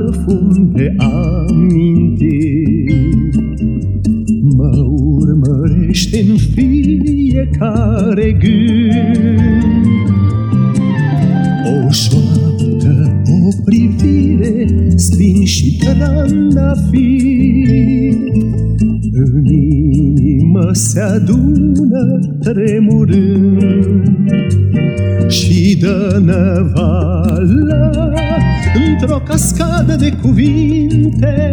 parfum de amintiri. Mă urmărește în fiecare gând, o șoaptă, o privire, spin și trandafiri. În inimă se adună tremurând și dă năvală într-o cascadă de cuvinte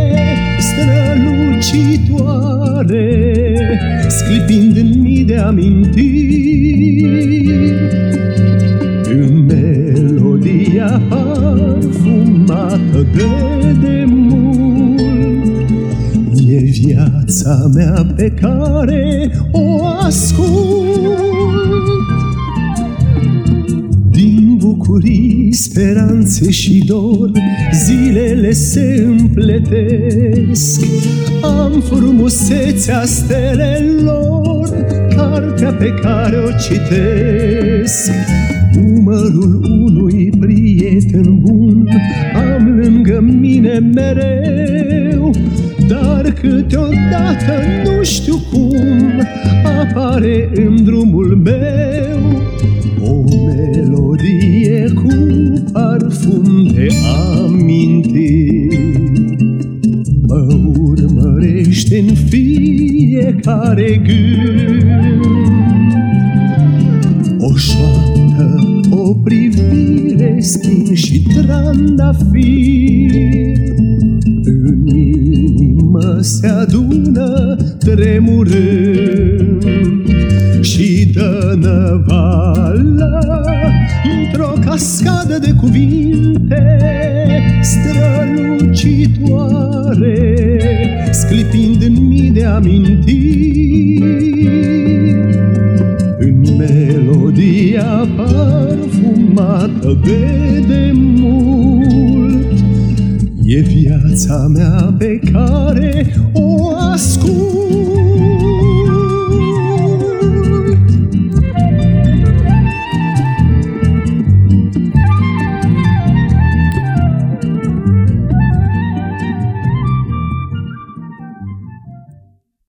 strălucitoare, sclipind în mii de amintiri. În melodia parfumată de demult e viața mea pe care o ascult. Din bucurii, speranțe și dor zilele se împletesc. Am frumusețea stelelor, cartea pe care o citesc. Umărul unui prieten bun am lângă mine mereu, dar câteodată nu știu cum apare în drumul meu o melodie cu parfum de amintiri. Mă urmărește în fiecare gând, o șoaptă, o privire, spin și trandafiri. În inimă se adună tremurând și dă năvală într-o cascadă de cuvinte strălucitoare, sclipind în mii de amintiri. În melodia parfumată de demult e viața mea pe care o ascult.